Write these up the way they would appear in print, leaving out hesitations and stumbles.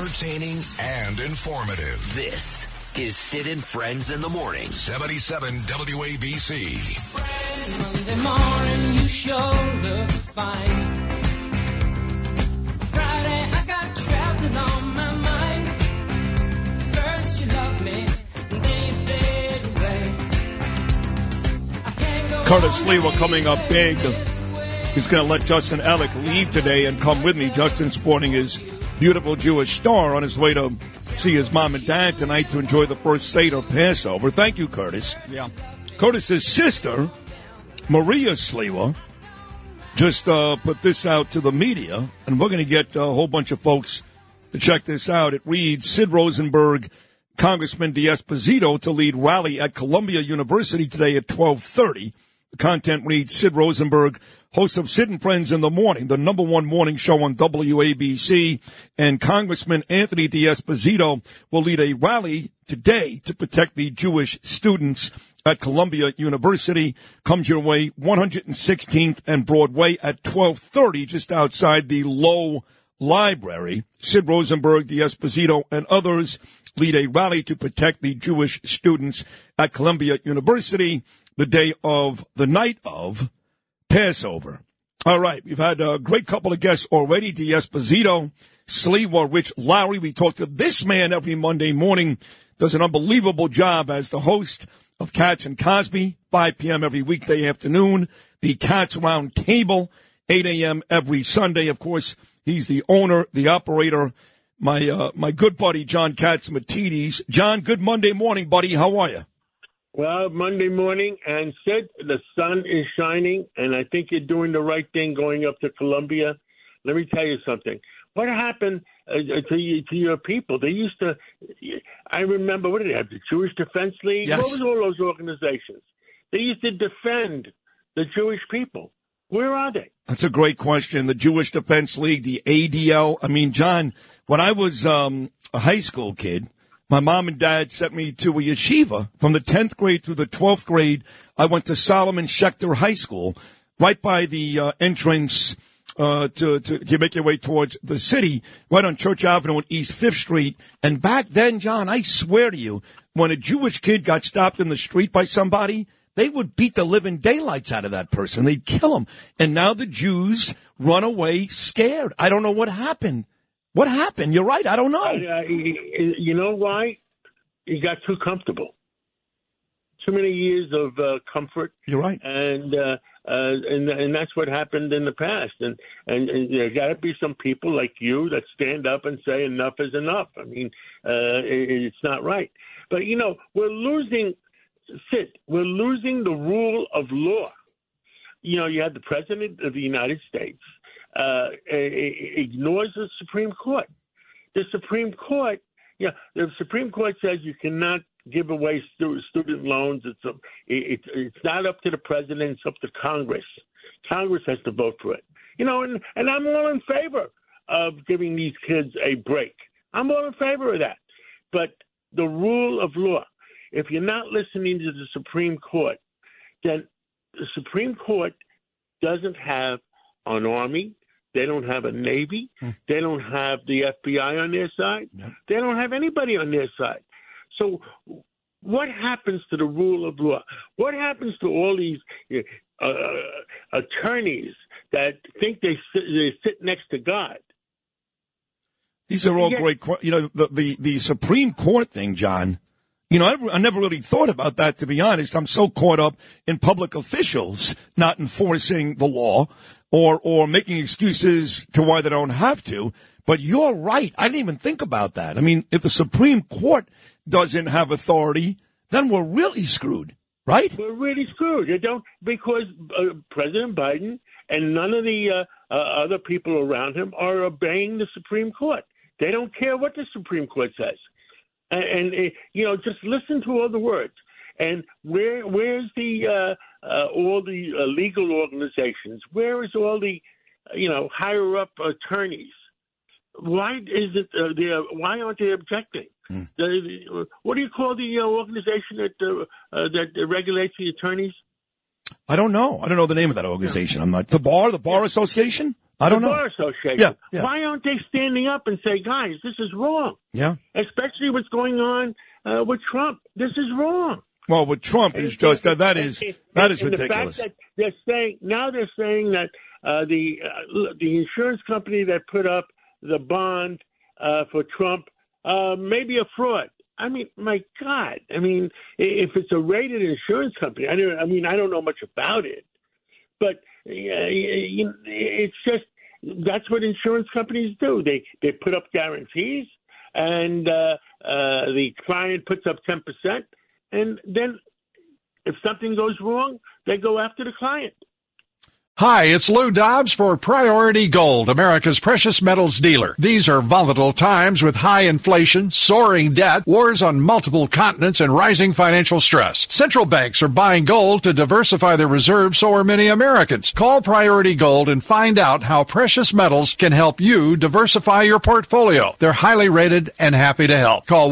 entertaining and informative. This is Sid and Friends in the Morning. 77 WABC. Monday morning, you sure look fine. Friday, I got traveling on my mind. First, you love me, then you fade away. I can't go Curtis Sliwa coming up big. He's going to let Justin Ellick leave today and come with me. Justin sporting his beautiful Jewish star on his way to see his mom and dad tonight to enjoy the first Seder Passover. Thank you, Curtis. Yeah. Curtis's sister, Maria Sliwa, just put this out to the media, and we're going to get a whole bunch of folks to check this out. It reads, Sid Rosenberg, Congressman D'Esposito to lead rally at Columbia University today at 12:30. The content reads, Sid Rosenberg, host of Sid and Friends in the Morning, the number one morning show on WABC, and Congressman Anthony D'Esposito will lead a rally today to protect the Jewish students at Columbia University. Comes your way, 116th and Broadway at 12:30, just outside the Low Library. Sid Rosenberg, D'Esposito, and others lead a rally to protect the Jewish students at Columbia University the night of Passover. All right, we've had a great couple of guests already, D'Esposito, Sliwa, Rich Lowry. We talk to this man every Monday morning, does an unbelievable job as the host of Katz and Cosby, 5 p.m. every weekday afternoon, the Katz Round Table, 8 a.m. every Sunday. Of course, he's the owner, the operator, my good buddy, John Catsimatidis. John, good Monday morning, buddy. How are you? Well, Monday morning, and Sid, the sun is shining, and I think you're doing the right thing going up to Columbia. Let me tell you something. What happened to your people? They used to, I remember, what did they have, the Jewish Defense League? Yes. What was all those organizations? They used to defend the Jewish people. Where are they? That's a great question. The Jewish Defense League, the ADL. I mean, John, when I was a high school kid, my mom and dad sent me to a yeshiva from the 10th grade through the 12th grade. I went to Solomon Schechter High School, right by the entrance to make your way towards the city, right on Church Avenue and East 5th Street. And back then, John, I swear to you, when a Jewish kid got stopped in the street by somebody, they would beat the living daylights out of that person. They'd kill him. And now the Jews run away scared. I don't know what happened. What happened? You're right. I don't know. You know why? He got too comfortable. Too many years of comfort. You're right. And that's what happened in the past. And there got to be some people like you that stand up and say enough is enough. I mean, it's not right. But, you know, we're losing the rule of law. You know, you have the President of the United States ignores the Supreme Court. The Supreme Court says you cannot give away student loans. It's not up to the president. It's up to Congress. Congress has to vote for it. You know, and I'm all in favor of giving these kids a break. I'm all in favor of that. But the rule of law, if you're not listening to the Supreme Court, then the Supreme Court doesn't have an army. They don't have a Navy. They don't have the FBI on their side. Yep. They don't have anybody on their side. So what happens to the rule of law? What happens to all these attorneys that think they sit next to God? These are all great. You know, the Supreme Court thing, John. You know, I never really thought about that, to be honest. I'm so caught up in public officials not enforcing the law or making excuses to why they don't have to. But you're right. I didn't even think about that. I mean, if the Supreme Court doesn't have authority, then we're really screwed, right? We're really screwed. Because President Biden and none of the other people around him are obeying the Supreme Court. They don't care what the Supreme Court says. And you know, just listen to all the words. And where's the all the legal organizations? Where is all the higher up attorneys? Why is it why aren't they objecting? What do you call the organization that regulates the attorneys? I don't know. I don't know the name of that organization. I'm not the bar Association. I don't the know. Bar Association. Yeah. Why aren't they standing up and say, guys, this is wrong? Yeah. Especially what's going on with Trump. This is wrong. Well, with Trump, it's just that is ridiculous. The fact that they're saying that the insurance company that put up the bond for Trump may be a fraud. I mean, my God. I mean, if it's a rated insurance company, I don't know much about it, but it's just that's what insurance companies do. They put up guarantees, and the client puts up 10%, and then if something goes wrong, they go after the client. Hi, it's Lou Dobbs for Priority Gold, America's precious metals dealer. These are volatile times with high inflation, soaring debt, wars on multiple continents, and rising financial stress. Central banks are buying gold to diversify their reserves, so are many Americans. Call Priority Gold and find out how precious metals can help you diversify your portfolio. They're highly rated and happy to help. Call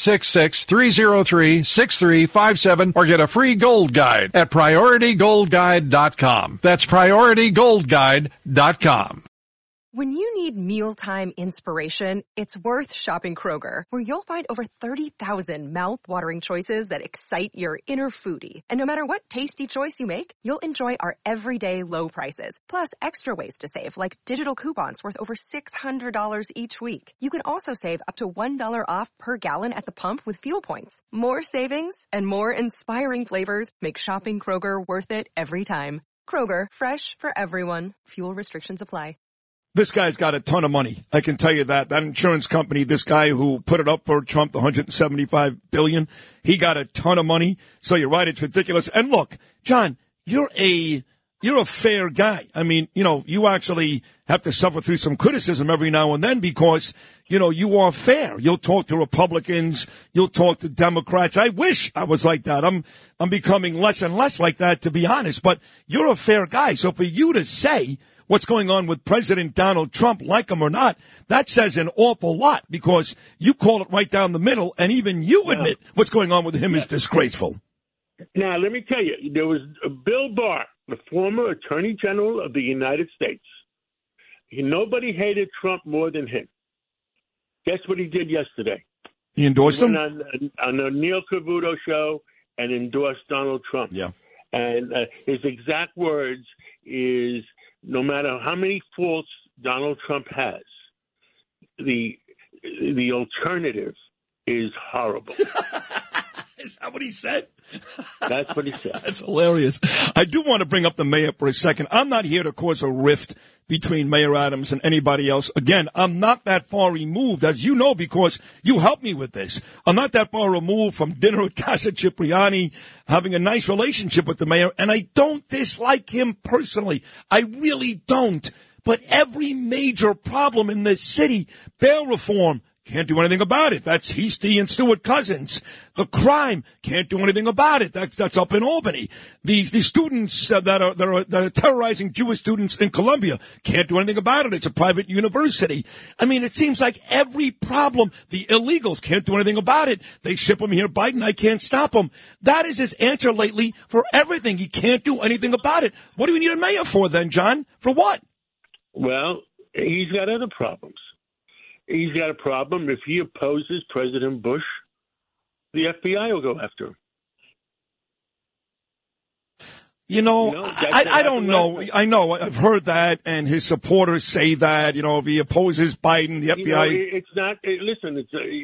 1-866-303-6357 or get a free gold guide at PriorityGoldGuide.com. That's PriorityGoldGuide.com. When you need mealtime inspiration, it's worth shopping Kroger, where you'll find over 30,000 mouth-watering choices that excite your inner foodie. And no matter what tasty choice you make, you'll enjoy our everyday low prices, plus extra ways to save, like digital coupons worth over $600 each week. You can also save up to $1 off per gallon at the pump with fuel points. More savings and more inspiring flavors make shopping Kroger worth it every time. Kroger, fresh for everyone. Fuel restrictions apply. This guy's got a ton of money. I can tell you that. That insurance company, this guy who put it up for Trump, the $175 billion, he got a ton of money. So you're right, it's ridiculous. And look, John, you're a fair guy. I mean, you actually have to suffer through some criticism every now and then because, you are fair. You'll talk to Republicans. You'll talk to Democrats. I wish I was like that. I'm becoming less and less like that, to be honest. But you're a fair guy. So for you to say what's going on with President Donald Trump, like him or not, that says an awful lot because you call it right down the middle, and even you admit what's going on with him is disgraceful. Now, let me tell you, there was Bill Barr, the former Attorney General of the United States. Nobody hated Trump more than him. Guess what he did yesterday? He endorsed him? On the Neil Cavuto show and endorsed Donald Trump. Yeah. And his exact words is, no matter how many faults Donald Trump has, the alternative is horrible. Is that what he said? That's what he said. That's hilarious. I do want to bring up the mayor for a second. I'm not here to cause a rift between Mayor Adams and anybody else. Again, I'm not that far removed, as you know, because you helped me with this. I'm not that far removed from dinner at Casa Cipriani, having a nice relationship with the mayor, and I don't dislike him personally. I really don't. But every major problem in this city, bail reform, can't do anything about it. That's Heastie and Stuart Cousins. The crime, can't do anything about it. That's up in Albany. The students that are terrorizing Jewish students in Columbia, can't do anything about it. It's a private university. I mean, it seems like every problem, the illegals can't do anything about it. They ship them here, Biden, I can't stop them. That is his answer lately for everything. He can't do anything about it. What do we need a mayor for then, John? For what? Well, he's got other problems. He's got a problem. If he opposes President Bush, the FBI will go after him. I don't know. I know. I've heard that, and his supporters say that. If he opposes Biden, the FBI. It's not. Listen,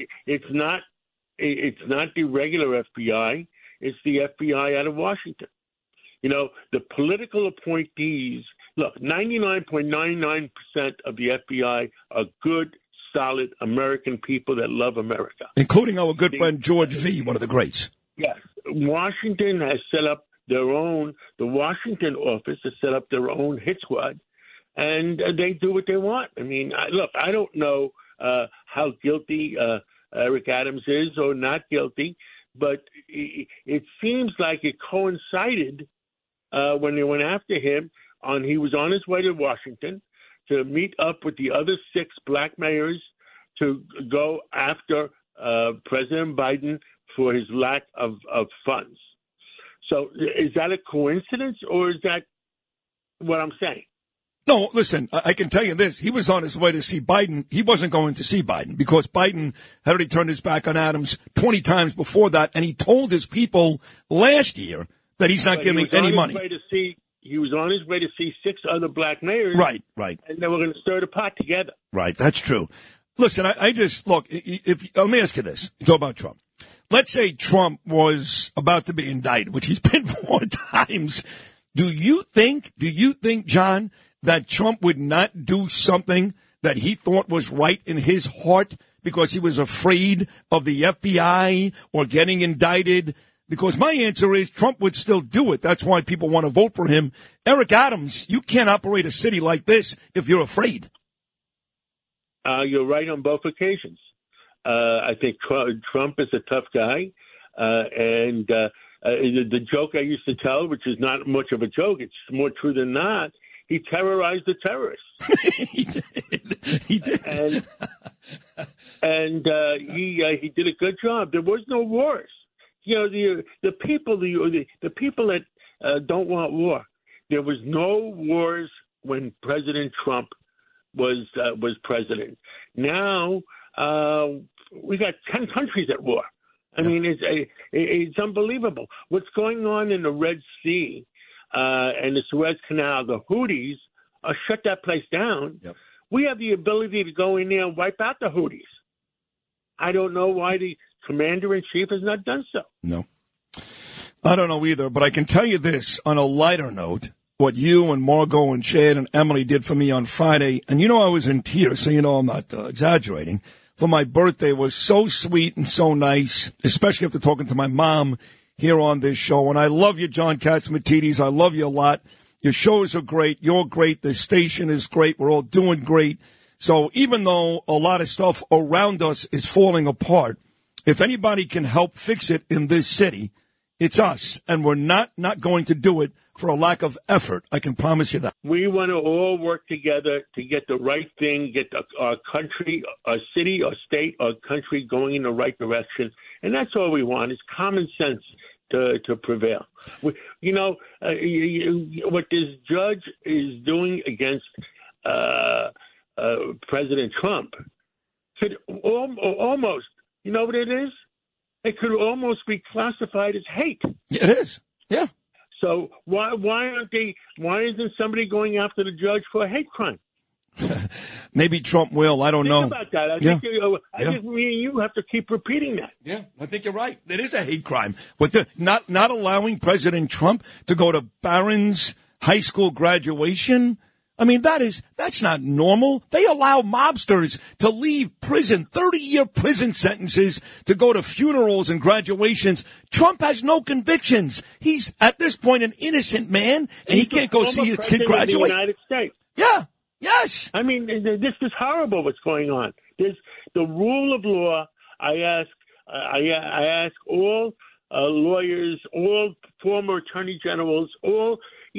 it's not the regular FBI. It's the FBI out of Washington. The political appointees. Look, 99.99% of the FBI are good, solid American people that love America. Including our good friend George V., one of the greats. Yes. Washington has set up the Washington office has set up their own hit squad, and they do what they want. I mean, I don't know how guilty Eric Adams is or not guilty, but it seems like it coincided when they went after him. He was on his way to Washington to meet up with the other 6 black mayors to go after President Biden for his lack of funds. So is that a coincidence, or is that what I'm saying? No, listen, I can tell you this. He was on his way to see Biden. He wasn't going to see Biden because Biden had already turned his back on Adams 20 times before that, and he told his people last year that he's not giving any money. He was on his way to see 6 other black mayors. Right. And they were going to stir the pot together. Right, that's true. Listen, I just, look, let me ask you this. You talk about Trump. Let's say Trump was about to be indicted, which he's been 4 times. Do you think, John, that Trump would not do something that he thought was right in his heart because he was afraid of the FBI or getting indicted? Because my answer is Trump would still do it. That's why people want to vote for him. Eric Adams, you can't operate a city like this if you're afraid. You're right on both occasions. I think Trump is a tough guy. And the joke I used to tell, which is not much of a joke, it's more true than not, he terrorized the terrorists. He did. And he did a good job. There was no wars. You know, the people that don't want war. There was no wars when President Trump was president. Now we got 10 countries at war. I mean, it's unbelievable what's going on in the Red Sea and the Suez Canal. The Houthis shut that place down. Yep. We have the ability to go in there and wipe out the Houthis. I don't know why the commander-in-chief has not done so. No. I don't know either, but I can tell you this on a lighter note, what you and Margot and Chad and Emily did for me on Friday, and you know I was in tears, so you know I'm not exaggerating, for my birthday was so sweet and so nice, especially after talking to my mom here on this show. And I love you, John Catsimatidis. I love you a lot. Your shows are great. You're great. The station is great. We're all doing great. So even though a lot of stuff around us is falling apart, if anybody can help fix it in this city, it's us. And we're not going to do it for a lack of effort. I can promise you that. We want to all work together to get the right thing, get our country, our city, our state, our country going in the right direction. And that's all we want is common sense to prevail. What this judge is doing against President Trump could almost, you know what it is? It could almost be classified as hate. It is. Yeah. So why isn't somebody going after the judge for a hate crime? Maybe Trump will. I don't know. Think about that. I think me and you have to keep repeating that. Yeah, I think you're right. It is a hate crime. With the not allowing President Trump to go to Barron's high school graduation. I mean, that's not normal. They allow mobsters to leave prison, 30-year prison sentences to go to funerals and graduations. Trump has no convictions. He's, at this point, an innocent man, and he can't go see his kid graduate. In the United States. Yeah. Yes. I mean, this is horrible what's going on. There's the rule of law. I ask all lawyers, all former attorney generals, all,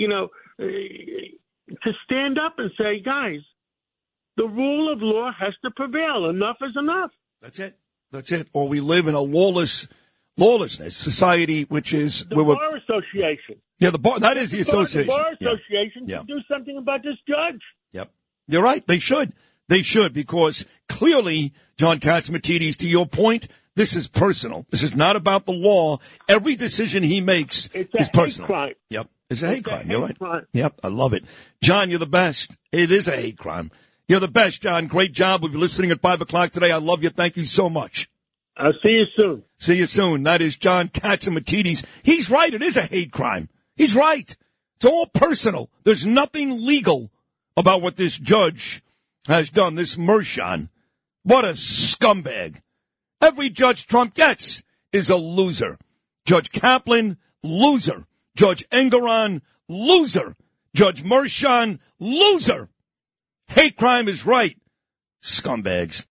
to stand up and say, guys, the rule of law has to prevail. Enough is enough. That's it. Or we live in a lawlessness society, which is the Bar Association. Yeah, that is the association. The Bar Association should do something about this judge. Yep. You're right. They should. They should, because clearly, John Catsimatidis, to your point, this is personal. This is not about the law. Every decision he makes is personal. Crime. Yep. It's a hate crime. You're right. Crime. Yep. I love it. John, you're the best. It is a hate crime. You're the best, John. Great job. We'll be listening at 5 o'clock today. I love you. Thank you so much. I'll see you soon. See you soon. That is John Catsimatidis. He's right. It is a hate crime. He's right. It's all personal. There's nothing legal about what this judge has done, this Merchan. What a scumbag. Every judge Trump gets is a loser. Judge Kaplan, loser. Judge Engoron, loser. Judge Merchan, loser. Hate crime is right. Scumbags.